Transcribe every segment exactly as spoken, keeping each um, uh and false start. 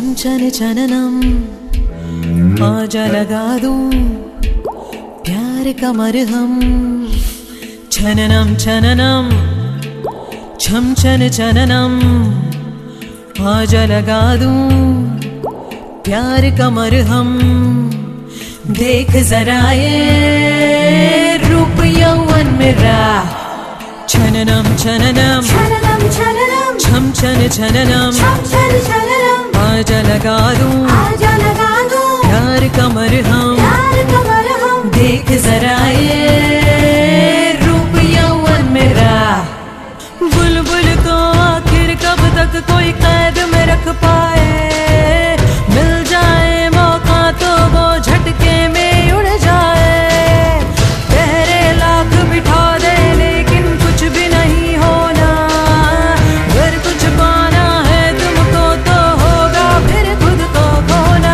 छम छन छननम आजा लगा दूं प्यार का मरहम। छननम छननम छम छन छननम आजा लगा दूं प्यार का मरहम। देख जरा ये रूप यौवन मेरा। छननम छननम छननम छननम छम छन छननम छम छन छननम आजा लगा दूं आजा लगा दूं प्यार का मरहम। प्यार का मरहम। देख जरा ये रूप यौवन मेरा। बुलबुल को आखिर कब तक कोई कैद में रख पाए। मिल जाए मौका तो वो झटके में उड़ जाए। पहरे लाख बिठा दे लेकिन कुछ भी नहीं होना। अगर कुछ पाना है तुमको तो होगा फिर खुद को खोना।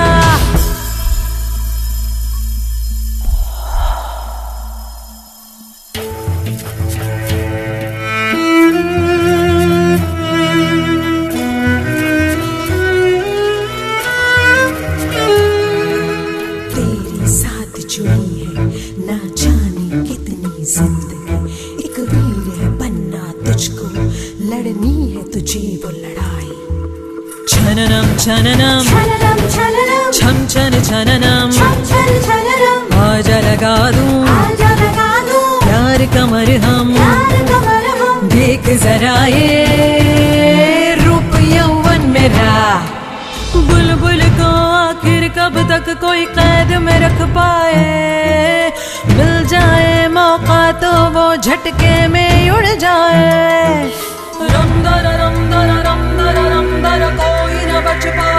जुड़ी है ना जाने कितनी जिंदगी। एक वीर है बनना तुझको, लड़नी है तुझे वो लड़ाई। छननम छननम छननम छननम छम छन छननम छम छन छननम आजा लगा दूं आजा लगा दूं प्यार का मरहम। प्यार का मरहम। देख जरा ये रूप यौवन मेरा। बुलबुल को आखिर कब तक कोई कैद में रख पाए। मिल जाए मौका तो वो झटके में उड़ जाए। रम दर रम दर रम दर रम दर कोई न बच पाए।